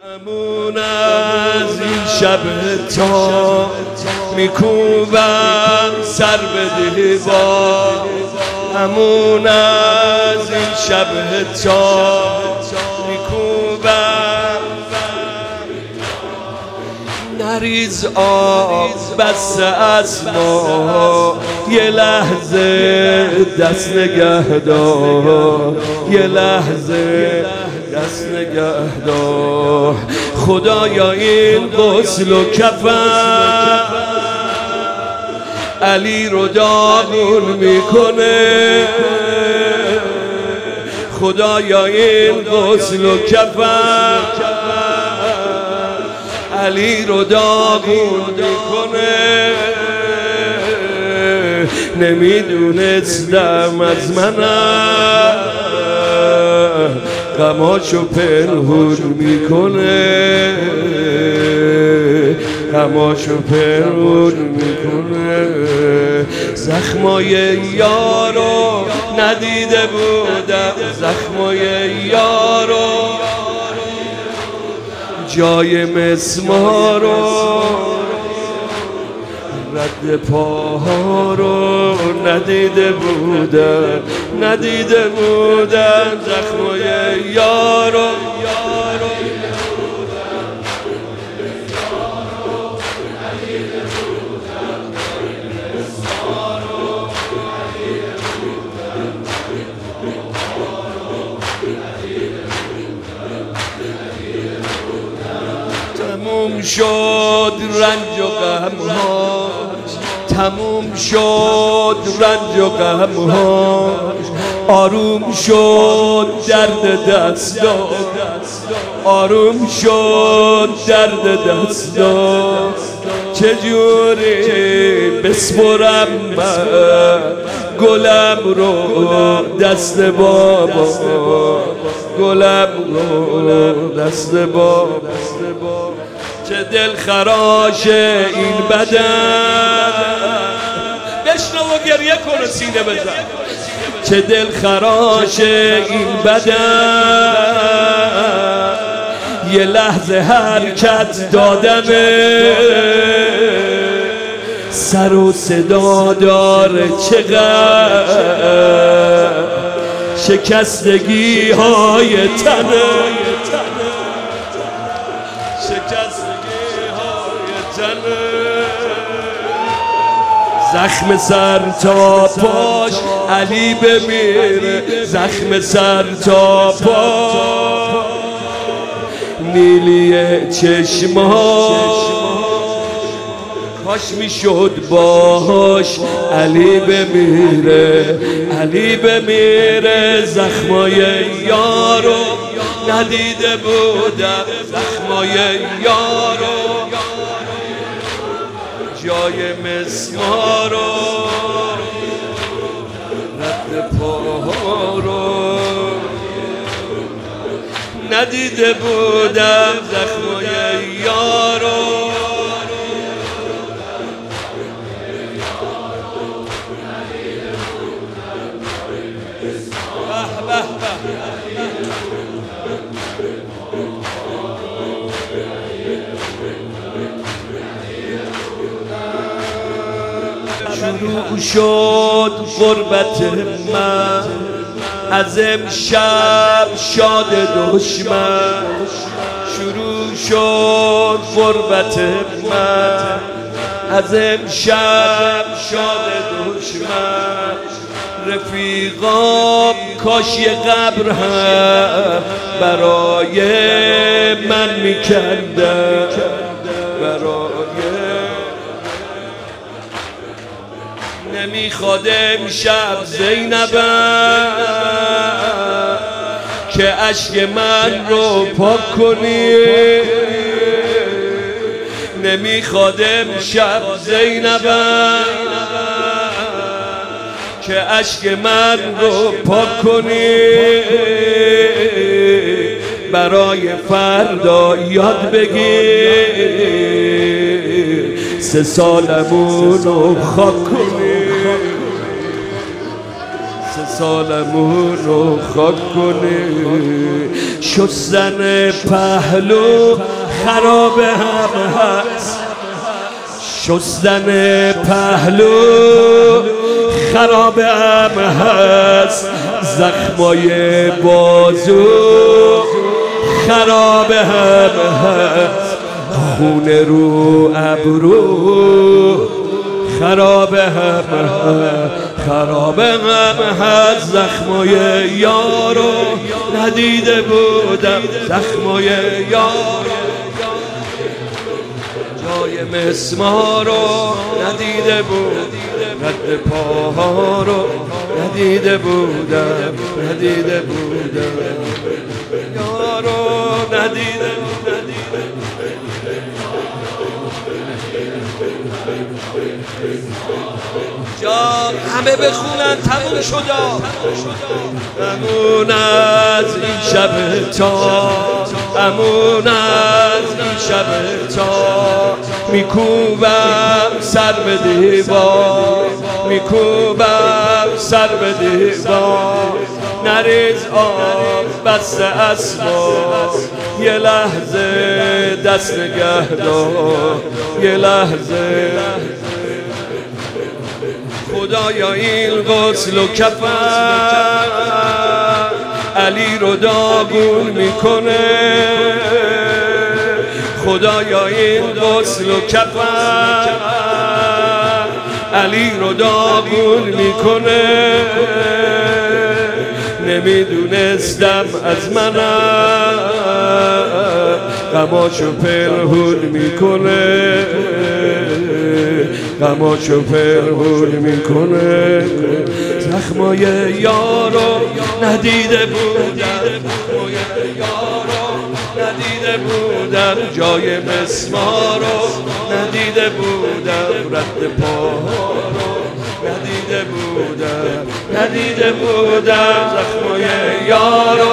امون از این شب تا میکوبم سر به دیوار، امون از این شب تا میکوبم نریز آب بسته از ما، یه لحظه دست نگه دار، یه لحظه دست نگه دار. خدایا این غسل و کفن علی رو داغون میکنه، خدایا این غسل و کفن علی رو داغون میکنه. نمیدونستم از منم غماشو پنهون میکنه، غماشو پنهون میکنه. زخمای یارو ندیده بودم، زخمای یارو جای مسمارو رد پاها رو ندیده بودم، ندیده بودم. زخمای یارو تموم شد رنج و غم‌هاش، تموم شد رنج و غم‌هاش، آروم شد درد دستا، آروم شد درد دستا. چجوری بسپرم من گلم رو دست بابا، گلم رو دست بابا. چه دل خراش این بدن، بشنو و گریه کن و سینه بزن. چه دل خراش این بدن، یه لحظه حرکت دادمه، سر و صدا داره چقدر شکستگی های تنه، شکستگی های تنه. زخم سر تا پاش علی بمیره، زخم سر تا پاش نیلی چشماش کاش میشد باهاش علی بمیره، علی بمیره. زخمای یارو ندیده بودم، زخمای یارو جای مسمارو رد پاها رو ندیده بودم. زخمای یارو شروع شد غربت من از امشب شاد دشمن، شروع شد غربت من از امشب شاد دشمن. رفیقام کاش یه قبر هم برای من میکردن، برای نمیخواد امشب زینبم که اشک من رو پاک کنی، نمیخواد امشب زینبم که اشک من رو پاک کنی. برای فردا یاد بگیر 3 سالمون رو خاک کنی، 3 سالمون رو خاک کنی. شستن پهلو خراب هم هست، شستن پهلو خراب هم هست، زخمای بازو خراب هم هست، خون رو ابرو خراب هم هست، خراب هم هست. زخمای یارو ندیده بودم، زخمای یارو جای مسمارو ندیده بودم، رد پاها رو ندیده بودم، ندیده بودم یارو ندیده. جان همه بخونن تموم شد، امون از این شب تا، امون از این شب تا، میکوبم سر به دیوار، میکوبم سر به دیوار، نریز آب بسته اسباب، یه لحظه دست نگه دار، یه لحظه خدایا این غسل و کفن علی رو داغون میکنه، خدایا این غسل و کفن علی رو داغون میکنه، نمیدونستم از منم غماشو پنهون میکنه، غماشو پنهون میکنه. زخمای یارو ندیده بودم، زخمای یارو ندیده بودم، جای مسمارو ندیده بودم، رد پاها رو ندیده بودم، ندیده بودم. زخمای یارو